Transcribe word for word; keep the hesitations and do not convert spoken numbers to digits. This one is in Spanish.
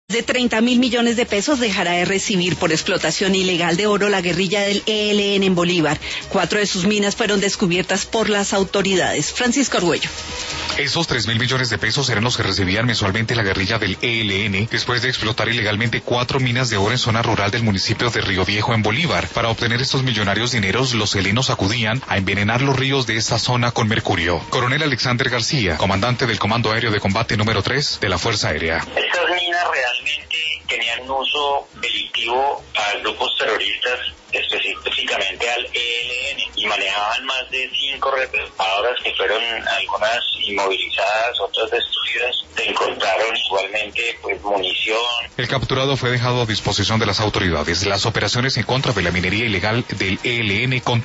De treinta mil millones de pesos dejará de recibir por explotación ilegal de oro la guerrilla del E L N en Bolívar. Cuatro de sus minas fueron descubiertas por las autoridades. Francisco Argüello. Esos tres mil millones de pesos eran los que recibían mensualmente la guerrilla del E L N después de explotar ilegalmente cuatro minas de oro en zona rural del municipio de Río Viejo en Bolívar. Para obtener estos millonarios dineros, los helenos acudían a envenenar los ríos de esta zona con mercurio. Coronel Alexander García, comandante del Comando Aéreo de Combate número tres de la Fuerza Aérea. Estas minas realmente tenían un uso delictivo a grupos terroristas, específicamente al E L N, y manejaban más de cinco repressadoras que fueron algunas inmovilizadas, otras destruidas. Se encontraron igualmente pues munición. El capturado fue dejado a disposición de las autoridades. Las operaciones en contra de la minería ilegal del E L N continúan.